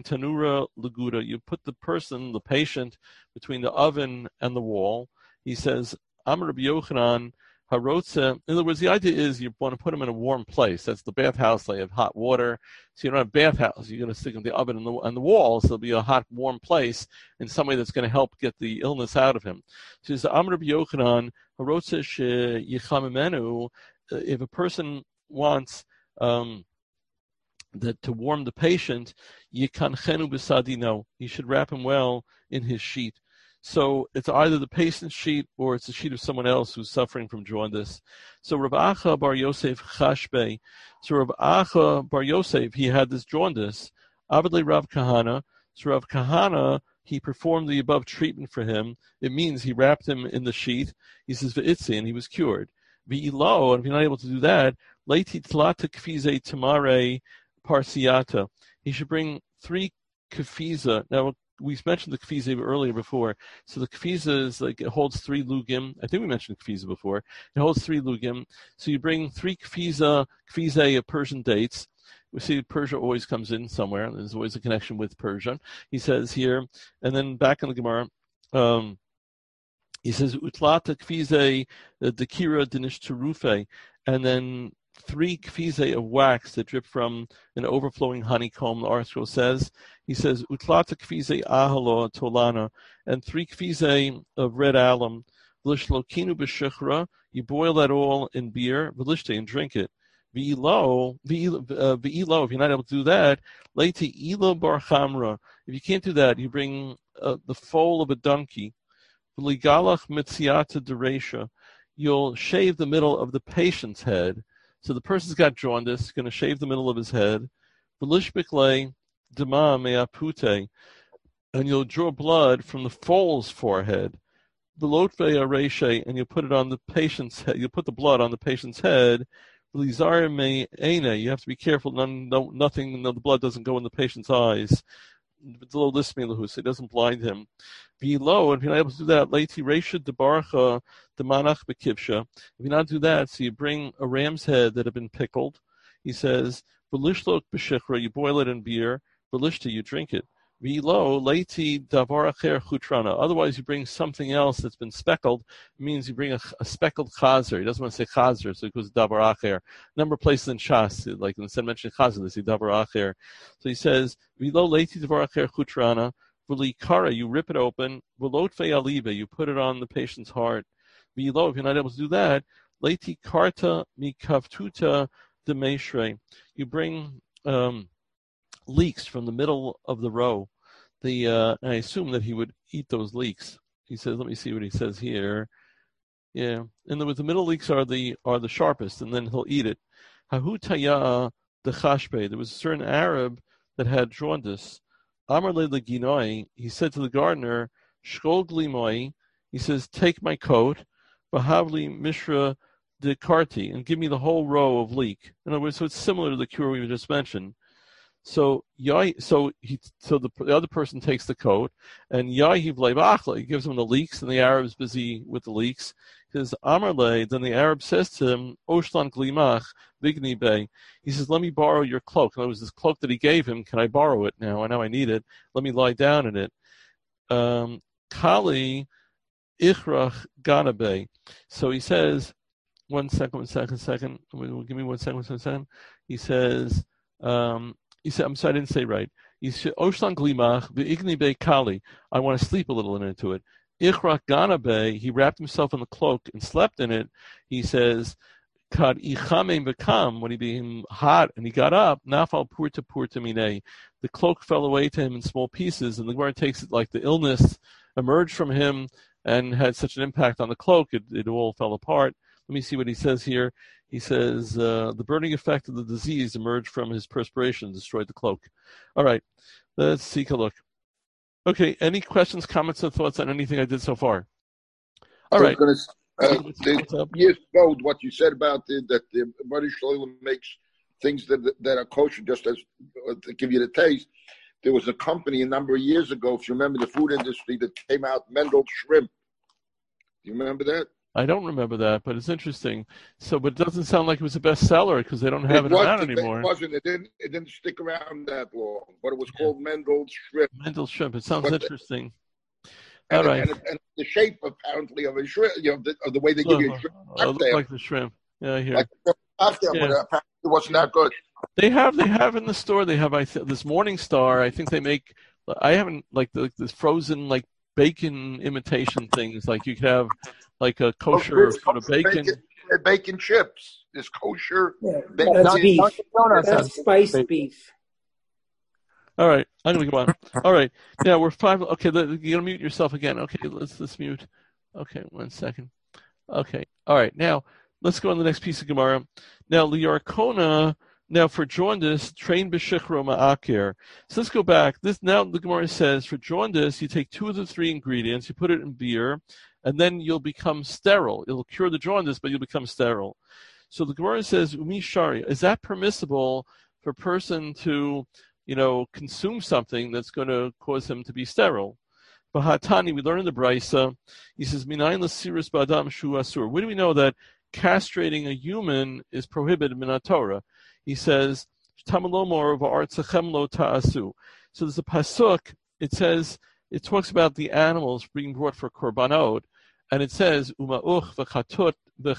put the patient between the oven and the wall. He says, Amar Rabbi Yochanan, Harotze. In other words, the idea is you want to put them in a warm place. That's the bathhouse. They have hot water. So you don't have a bathhouse. You're going to stick them in the oven and the wall. So it'll be a hot, warm place in some way that's going to help get the illness out of him. So it's Amar Rabbi Yochanan, Harotze sheyichamimenu. If a person wants that to warm the patient, yikanchenu b'sadino. He should wrap him well in his sheet. So it's either the patient's sheet or it's a sheet of someone else who's suffering from jaundice. So Rav Acha Bar Yosef Chashbe. So Rav Acha Bar Yosef, he had this jaundice. Avadle Rav Kahana. So Rav Kahana, he performed the above treatment for him. It means he wrapped him in the sheet. He says v'itzi, and he was cured. V'ilo, and if you're not able to do that, leiti tlata kfize tamare parsiata. He should bring 3 kfiza. Now, we mentioned the kfiza earlier before. So the kfiza is like, it holds 3 lugim. I think we mentioned kfiza before. It holds 3 lugim. So you bring 3 kfiza of Persian dates. We see Persia always comes in somewhere. There's always a connection with Persia. He says here, and then back in the Gemara, he says, Utlata kfize dekira dinish terufe, and then 3 kfize of wax that drip from an overflowing honeycomb, the article says. He says, Utlata kfize ahalo tolana, and 3 kfize of red alum, v'lishlokinu b'shechra, you boil that all in beer, v'lishte, and drink it. V'ilo, if you're not able to do that, leiti ilo bar chamra. If you can't do that, you bring the foal of a donkey. V'ligalach mitziata deresha. You'll shave the middle of the patient's head. So the person's got jaundice, going to shave the middle of his head. V'lishbikle dema me'apute. And you'll draw blood from the foal's forehead. V'lotve areshe, and you'll put it on the patient's head. You'll put the blood on the patient's head. You have to be careful. The blood doesn't go in the patient's eyes. It doesn't blind him. Below, if you're not able to do that, if you not do that, so you bring a ram's head that had been pickled. He says, you boil it in beer, you drink it. Otherwise, you bring something else that's been speckled. It means you bring a speckled chazer. He doesn't want to say chazer, so it goes davar acher. Number of places in Shas, like instead of mentioning chazer, they say davar acher. So he says, v'lo leiti davar acher chutrana, v'likara, you rip it open, v'lot fe'alive, you put it on the patient's heart. V'lo, if you're not able to do that, leiti karta mikavtuta demeshre, you bring leeks from the middle of the row. I assume that he would eat those leeks. He says, let me see what he says here. Yeah, and the middle leeks are the sharpest, and then he'll eat it. Hahu taya de chashbe. There was a certain Arab that had jaundice. Amar le leginoi. He said to the gardener, Shkol glimoi. He says, take my coat, v'havli mishra de karti, and give me the whole row of leek. In other words, so it's similar to the cure we just mentioned. So the other person takes the coat, and Yahiv Leibachla, he gives him the leeks, and the Arab's busy with the leeks. He says, Amarle, then the Arab says to him, Oshlan Glimach, Vigni Bey. He says, let me borrow your cloak. In other words, this cloak that he gave him, can I borrow it now? I know I need it. Let me lie down in it. Kali Ichrach Ganabe. So he says, one second. Give me 1 second. He says, I'm sorry, I didn't say right. He said, Oshlan Glimach, V'igni Bey Kali. I want to sleep a little into it. Ichrach Ganabe, he wrapped himself in the cloak and slept in it. He says, Kad Ichamem V'kam, when he became hot and he got up, Nafal Purta Mine. The cloak fell away to him in small pieces, and the Gemara takes it like the illness emerged from him and had such an impact on the cloak, it all fell apart. Let me see what he says here. He says, the burning effect of the disease emerged from his perspiration, destroyed the cloak. All right, let's take a look. Okay, any questions, comments, or thoughts on anything I did so far? All right. Years ago, what you said about that the Mother Shalom makes things that are kosher just as to give you the taste. There was a company a number of years ago, if you remember the food industry, that came out, Mendel Shrimp. Do you remember that? I don't remember that, but it's interesting. So, but it doesn't sound like it was a bestseller because they don't have it around anymore. It wasn't. It didn't stick around that long. But it was called Mendel Shrimp. Mendel Shrimp. It sounds interesting. All right. And the shape apparently of a shrimp, of the way they give you a shrimp. Look like the shrimp. Yeah, here. But apparently it wasn't that good. They have in the store. They have this Morning Star. I think they make. I haven't this frozen bacon imitation things. Like you could have like a kosher sort of bacon. Bacon chips. This kosher. Yeah, that's beef. That's spiced beef. All right, I'm going to go on. All right, now we're 5. Okay, you're going to mute yourself again. Okay, let's mute. Okay, 1 second. Okay, all right, now let's go on the next piece of Gemara. Now, Liarkona, now for jaundice, train b'shichro ma'akir. So let's go back. Now the Gemara says for jaundice, you take 2 of the 3 ingredients, you put it in beer, and then you'll become sterile. It'll cure the jaundice, but you'll become sterile. So the Gemara says, Umi Shari, is that permissible for a person to, consume something that's going to cause him to be sterile? Bahatani, we learn in the Brisa, he says, Minayin l'sirus ba'adam shu asur. Where do we know that castrating a human is prohibited in Torah? He says, Tamalomor v'artzachem lo ta'asu. So there's a pasuk, it talks about the animals being brought for korbanot, and it says, Uma'uch v'chatut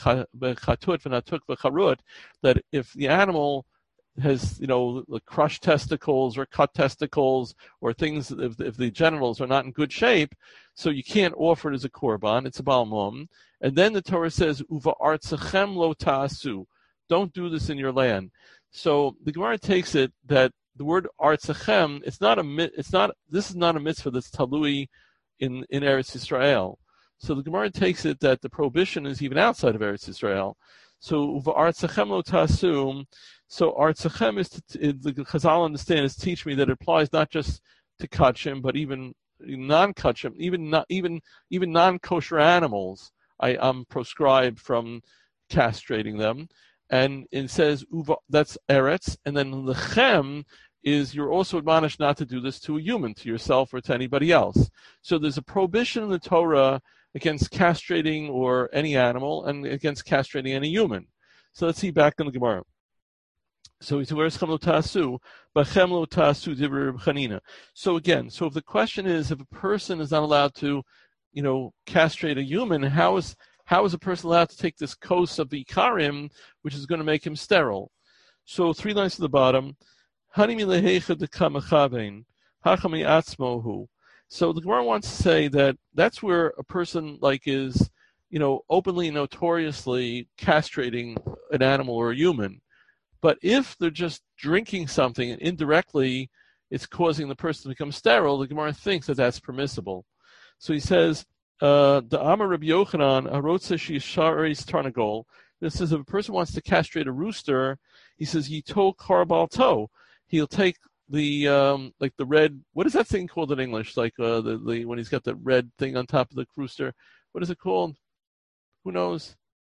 v'natuk v'charut, that if the animal has, crushed testicles or cut testicles or things, if the genitals are not in good shape, so you can't offer it as a korban, it's a balmum. And then the Torah says, Uva artzachem lo ta'asu, don't do this in your land. So the Gemara takes it that the word artzachem, this is not a mitzvah that's talui in Eretz Yisrael. So the Gemara takes it that the prohibition is even outside of Eretz Yisrael. So uva artzachem lo ta'asu. So artzachem is the Chazal understand is teach me that it applies not just to kachim, but even non-kachim, even non-kosher animals. I'm proscribed from castrating them, and it says uva, that's eretz, and then lechem is you're also admonished not to do this to a human, to yourself or to anybody else. So there's a prohibition in the Torah against castrating or any animal, and against castrating any human. So let's see back in the Gemara. So he's where's chem lo ta'asu, b'chem lo ta'asu divrei Reb Chanina. So again, if the question is if a person is not allowed to, castrate a human, how is a person allowed to take this kos of the ikarim, which is going to make him sterile? So 3 lines to the bottom. Hani milehecha dekamachavein, hachami atzmohu. So the Gemara wants to say that that's where a person is, openly, notoriously castrating an animal or a human. But if they're just drinking something and indirectly it's causing the person to become sterile, the Gemara thinks that that's permissible. So he says, the Amar Rabbi Yochanan, Arotza Shisharis Tarnagol. This is if a person wants to castrate a rooster, he says, Yitol Karbal To. He'll take the the red, what is that thing called in English? The when he's got the red thing on top of the rooster. What is it called? Who knows?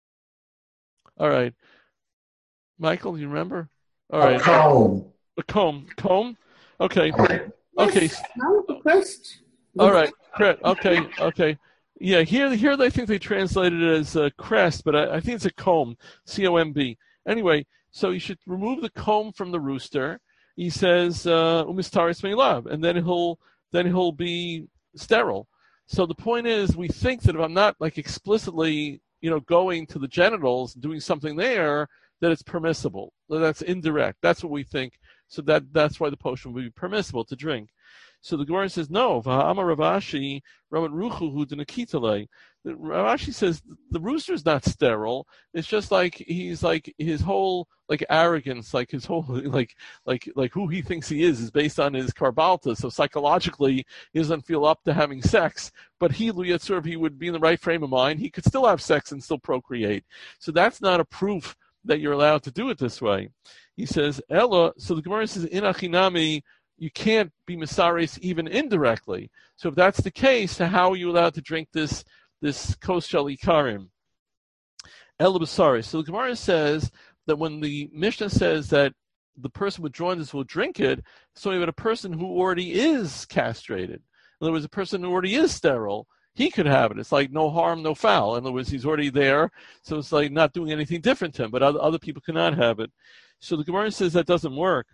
All right. Michael, do you remember? All right. A comb. A comb. Comb? Okay. Okay. No, the crest. All right. Okay. Yeah, here they think they translated it as a crest, but I think it's a comb. C-O-M-B. Anyway, so you should remove the comb from the rooster. He says, umistaris me'elav, and then he'll be sterile. So the point is, we think that if I'm not explicitly, going to the genitals, doing something there, that it's permissible. That's indirect. That's what we think. So that's why the potion would be permissible to drink. So the Gemara says, no, V'ha'amar Ravashi, Ramat Ruchu Dinakitale. Ravashi says the rooster is not sterile. It's just he's his whole arrogance, his whole who he thinks he is based on his karbalta. So psychologically, he doesn't feel up to having sex. But he would be in the right frame of mind. He could still have sex and still procreate. So that's not a proof that you're allowed to do it this way. He says, Ella, so the Gemara says, in Achinami, you can't be Misaris even indirectly. So if that's the case, how are you allowed to drink this Kos Shel Ikarim? Ella Basaris. So the Gemara says that when the Mishnah says that the person with jaundice will drink it, it's only about a person who already is castrated. In other words, a person who already is sterile, he could have it. It's no harm, no foul. In other words, he's already there, so it's not doing anything different to him, but other people cannot have it. So the Gemara says that doesn't work.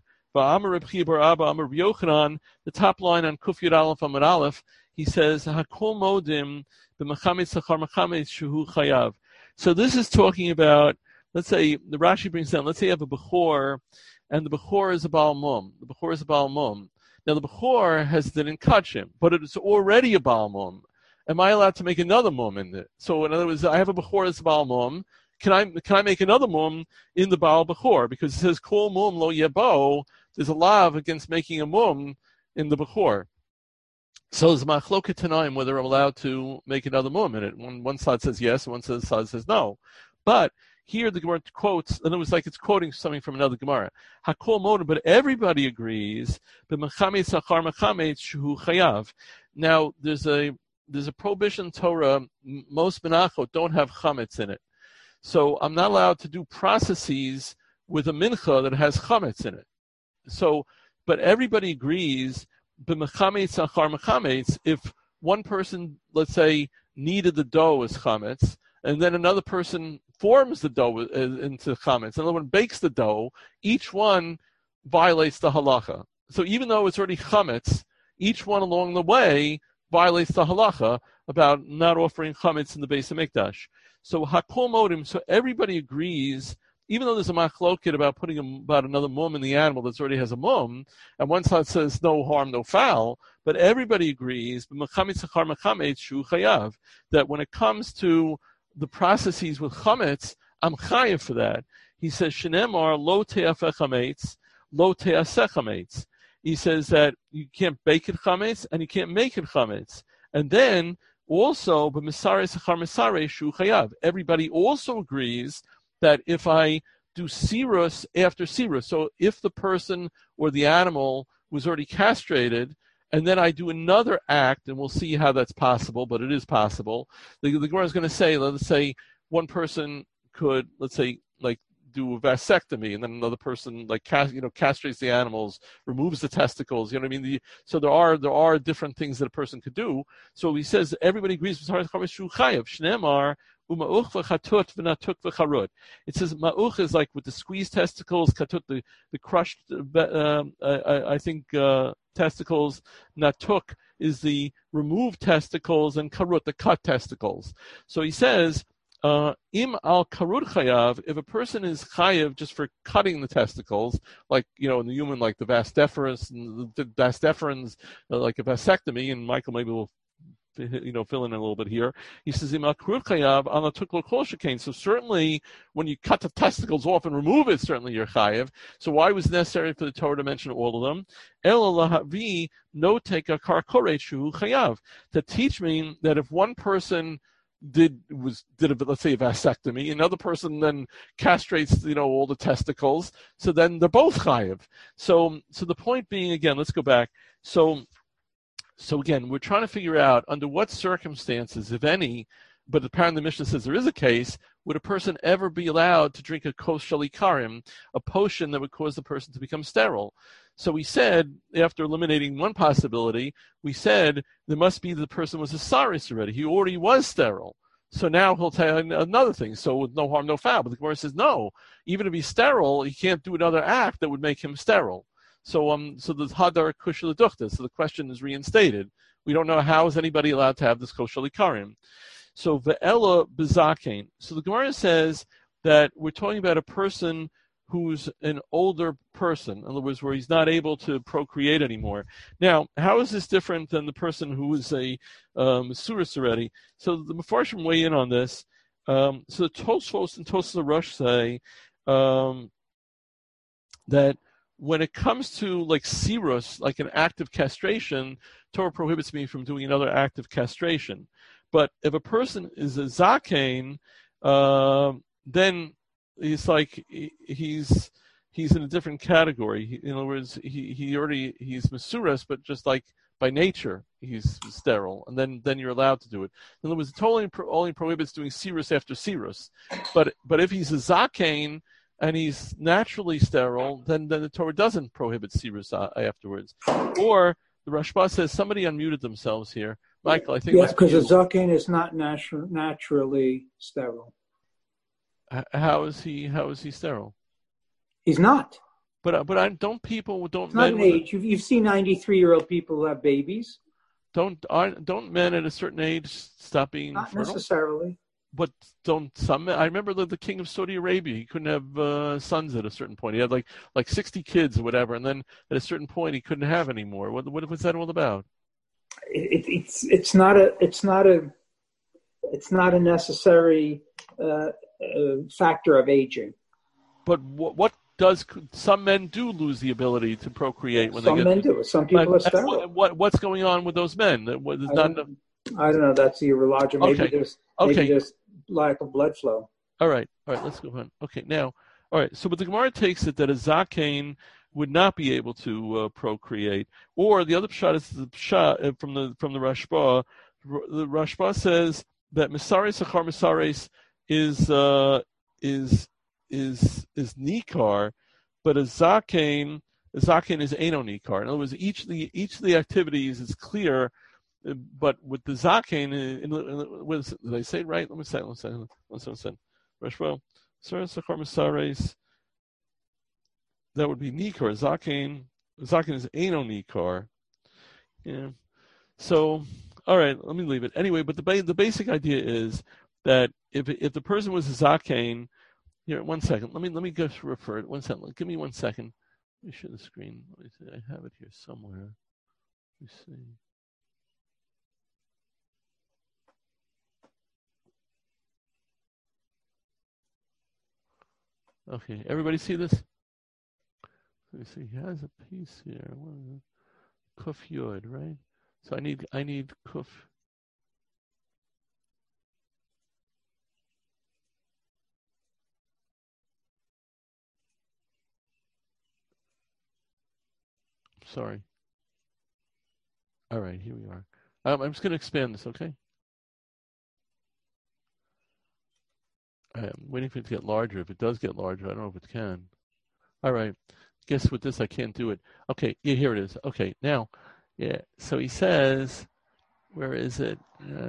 The top line on Kuf Yud Aleph Amud Aleph, he says, Hakol modim b'machametz sachar machametz shehu chayav. So this is talking about, let's say, the Rashi brings down, let's say you have a Bechor, and the Bechor is a Baal Mum. The Bechor is a Baal Mum. Now the Bechor didn't catch him, but it's already a Baal Mum. Am I allowed to make another mum in it? So in other words, I have a Bechor that's a Baal Mum. Can I make another mum in the Baal Bechor? Because it says Kol Mum Lo Yebo, there's a lav against making a mum in the Bechor. So it's machloket tanaim whether I'm allowed to make another mum in it. One side says yes, and one side says no. But here the Gemara quotes, and it was like it's quoting something from another Gemara. Hakol modim, but everybody agrees. B'mechametz achar mechametz shu chayav. Now there's a prohibition in Torah. Most menachot don't have chametz in it, so I'm not allowed to do processes with a mincha that has chametz in it. So, but everybody agrees. B'mechametz achar mechametz. If one person, let's say, kneaded the dough as chametz, and then another person forms the dough into chametz, another one bakes the dough, each one violates the halacha. So even though it's already chametz, each one along the way violates the halacha about not offering chametz in the Beis Hamikdash. So hakol modim, so everybody agrees, even though there's a machloket about another mum in the animal that already has a mum, and one side says no harm, no foul, but everybody agrees that when it comes to the processes with chametz, I'm chayiv for that. He says, Shenemar lo te'afeh chametz, lo te'aseh chametz. He says that you can't bake it chametz and you can't make it chametz. And then also, b'misares achar misares shu chayav. Everybody also agrees that if I do sirus after sirus, so if the person or the animal was already castrated, and then I do another act, and we'll see how that's possible, but it is possible. The Gemara is going to say, let's say one person could, let's say, like do a vasectomy, and then another person like castrates the animals, removes the testicles. You know what I mean? So there are different things that a person could do. So he says everybody agrees with Shneimar. It says ma'uch is like with the squeezed testicles, katut the crushed, I think testicles. Natuk is the removed testicles, and karut the cut testicles. So he says im al karut chayav. If a person is chayav just for cutting the testicles, like in the human, like the vas deferens, like a vasectomy, and Michael maybe will fill in a little bit here. He says, so certainly when you cut the testicles off and remove it, certainly you're chayiv. So why was it necessary for the Torah to mention all of them? To teach me that if one person did let's say a vasectomy, another person then castrates all the testicles, so then they're both chayiv. So the point being, again, let's go back. So again, we're trying to figure out under what circumstances, if any, but apparently the Mishnah says there is a case, would a person ever be allowed to drink a kos shel ikarim, a potion that would cause the person to become sterile? So we said, after eliminating one possibility, we said there must be the person was a saris already. He already was sterile. So now he'll tell another thing. So with no harm, no foul. But the Gemara says, no, even if he's sterile, he can't do another act that would make him sterile. So the hadar kushel duchta. So the question is reinstated. We don't know how is anybody allowed to have this kos shel ikarim. So ve'ela bezakein. So the Gemara says that we're talking about a person who's an older person, in other words, where he's not able to procreate anymore. Now, how is this different than the person who is a Masuris already? So the Mefarshim weigh in on this. So the Tosfos and Tosfos Rush say that when it comes to like sirus, like an act of castration, Torah prohibits me from doing another act of castration. But if a person is a zakein, then it's like he's in a different category. In other words, he's masuras, but just like by nature he's sterile, and then you're allowed to do it. In other words, it only prohibits doing sirus after sirus. But if he's a zakein and he's naturally sterile, then the Torah doesn't prohibit sirus afterwards. Or the Rashba says somebody unmuted themselves here. Michael, I think yes, because a zaken is not naturally sterile. How is he sterile? He's not. But don't people don't. It's not an age. You've seen 93-year-old people who have babies. Don't men at a certain age stop being not fertile? Necessarily. But don't some men? I remember the king of Saudi Arabia. He couldn't have sons at a certain point. He had like 60 kids or whatever, and then at a certain point he couldn't have any more. What was that all about? It's not a necessary factor of aging. But what some men do lose the ability to procreate when Some they get. men do. Some people are sterile. What's going on with those men? I don't know. That's the urologic. Maybe there's lack of blood flow. All right. Let's go on. Okay, now, all right. So, but the Gemara takes it that a zaken would not be able to procreate, or the other pshat is the pshat from the Rashba. The Rashba says that misares achar misares is nikar, but a zaken is eno nikar. In other words, each of the activities is clear, but with the zaken, did I say it right? Let me say. Rashba, misares achar misares. That would be nikar. Zaken is eno nikar. Yeah. So, all right, let me leave it anyway. But the basic idea is that if the person was a zaken, here, 1 second. Let me go refer it. 1 second. Give me 1 second. Let me share the screen. Let me see. I have it here somewhere. Let me see. Okay, everybody see this? Let me see. He has a piece here. Kuf Yod, right? So I need Kuf. Sorry. All right, here we are. I'm just going to expand this, okay? I'm waiting for it to get larger. If it does get larger, I don't know if it can. All right. Guess with this, I can't do it. Okay, yeah, here it is. Okay, now, yeah. So he says, where is it?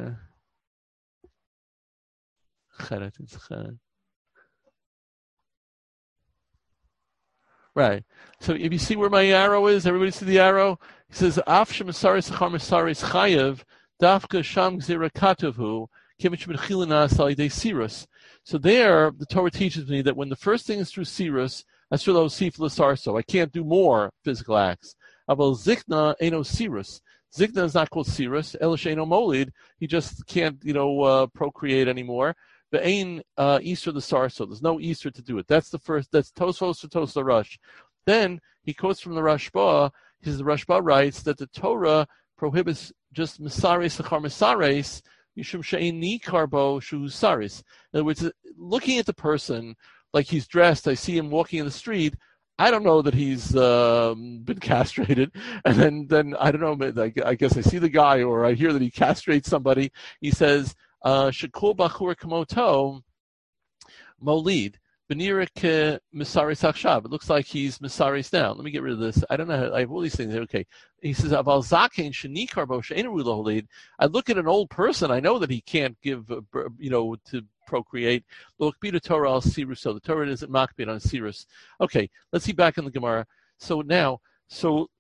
Right. So if you see where my arrow is, everybody see the arrow? He says, Af shemasaris achar masaris chayev, dafka sham gzera katavu, kivich b'chilanas alidei sirus. So there, the Torah teaches me that when the first thing is through sirus, asur l'osif l'sarso, I can't do more physical acts. Aval zikna eno sirus. Zikna is not called sirus. Elish eno molid. He just can't, procreate anymore. The ain Easter the sarso. There's no Easter to do it. That's the first. That's Tosfos to Tosla Rush. Then he quotes from the Rashba. He says the Rashba writes that the Torah prohibits just misares achar misares yishum she'ein nikarbo shu saris. In other words, looking at the person like he's dressed, I see him walking in the street. I don't know that he's been castrated, and then I don't know. I guess I see the guy, or I hear that he castrates somebody. He says. Shekol bachur kamoto molid b'nira misaris achshav. It looks like he's misaris now. Let me get rid of this. I don't know. I have all these things. Okay. He says aval zaken shenikar bo she'enu loholid. I look at an old person. I know that he can't give, to procreate. Look, the Torah al sirus. So the Torah isn't makbid on sirus. Okay. Let's see back in the Gemara. So now, so.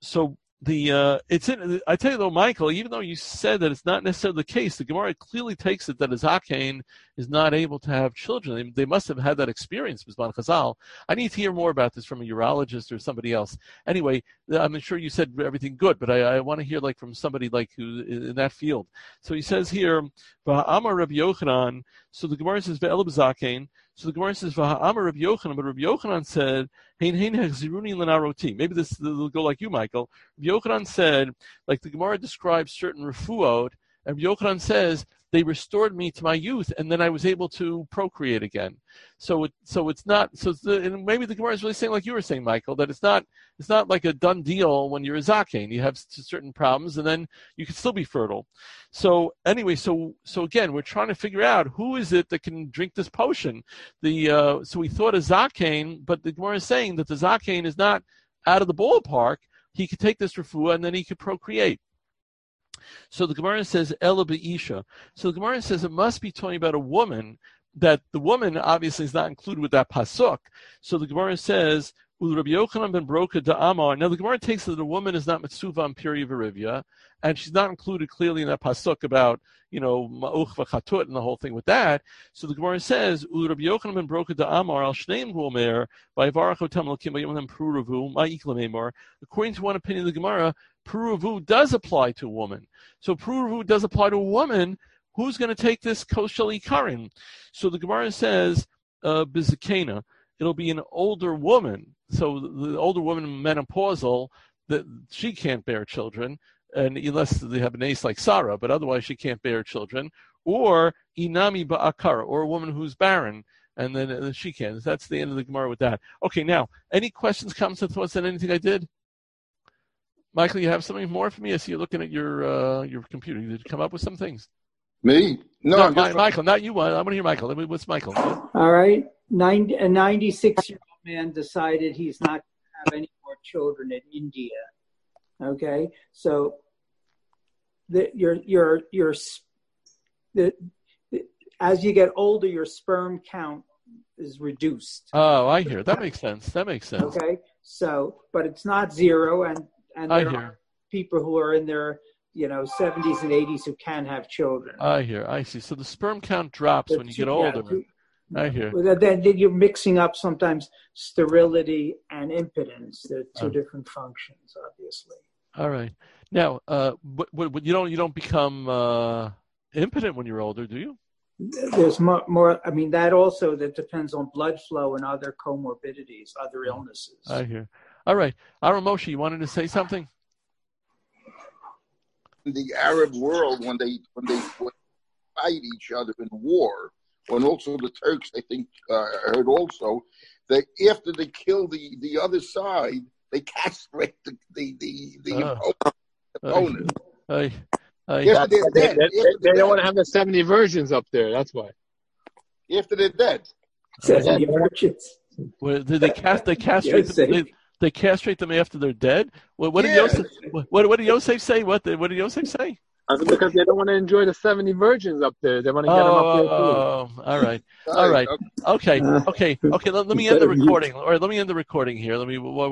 I tell you though, Michael, even though you said that it's not necessarily the case, the Gemara clearly takes it that a zaken is not able to have children. They must have had that experience, Mizman Chazal. I need to hear more about this from a urologist or somebody else. Anyway, I'm sure you said everything good, but I want to hear from somebody who in that field. So he says here, V'ha'amar Rabbi Yochanan. So the Gemara says Ve'elab zaken. So the Gemara says, V'ha'amar Rabbi Yochanan, but Rabbi Yochanan said, Hein hechziruni l'naroti. Maybe this will go like you, Michael. Rabbi Yochanan said, like the Gemara describes certain refuot, and Rabbi Yochanan says, they restored me to my youth, and then I was able to procreate again. So it's not. And maybe the Gemara is really saying, like you were saying, Michael, that it's not like a done deal when you're a zaken. You have certain problems, and then you can still be fertile. So anyway, so again, we're trying to figure out who is it that can drink this potion. So we thought a zaken, but the Gemara is saying that the zaken is not out of the ballpark. He could take this refuah, and then he could procreate. So the Gemara says Ela Be'isha. So the Gemara says it must be talking about a woman, that the woman obviously is not included with that pasuk. So the Gemara says Rabbi Yochanan ben Broka da'amar. Now the Gemara takes that the woman is not mitzuva on piri v'rivya, and she's not included clearly in that pasuk about ma'uch v'chatut and the whole thing with that. So the Gemara says Rabbi Yochanan ben Broka da'amar al shneim gomer va'yivarach otam l'kim v'yomim pruruvu ma'iklam emor. According to one opinion of the Gemara, pruruvu does apply to a woman. So pruruvu does apply to a woman. Who's going to take this koshel ikarim? So the Gemara says bizakena. It'll be an older woman. the older woman menopausal, that she can't bear children, and unless they have an ace like Sarah, but otherwise she can't bear children. Or inami ba'akara, or a woman who's barren, and then she can. That's the end of the Gemara with that. Okay, now any questions, comments, and thoughts on anything I did? Michael, you have something more for me? I see you're looking at your computer. Did you come up with some things? Me? No, Michael, not you. I want to hear Michael. What's Michael? All right. A 96-year-old man decided he's not going to have any more children in India. Okay, so as you get older, your sperm count is reduced. Oh, I hear. That makes sense. Okay, so but it's not zero, and there are people who are in their 70s and 80s who can have children. I hear. I see. So the sperm count drops when you get older. I hear. Then you're mixing up sometimes sterility and impotence. They're two different functions, obviously. All right. Now, you don't become impotent when you're older, do you? There's more. I mean, that depends on blood flow and other comorbidities, other illnesses. I hear. All right. Aaron Moshe, you wanted to say something? In the Arab world, when they fight each other in war, and also the Turks, I think I heard also that after they kill the other side, they castrate the opponent. They don't want to have the 70 virgins up there. That's why. After they're dead. 70 virgins. Well, did they castrate them? They castrate them after they're dead. What did Yosef? What did Yosef say? What did Yosef say? Because they don't want to enjoy the 70 virgins up there. They want to get them up there too. All right. Okay. Let me end the recording. All right, let me end the recording here.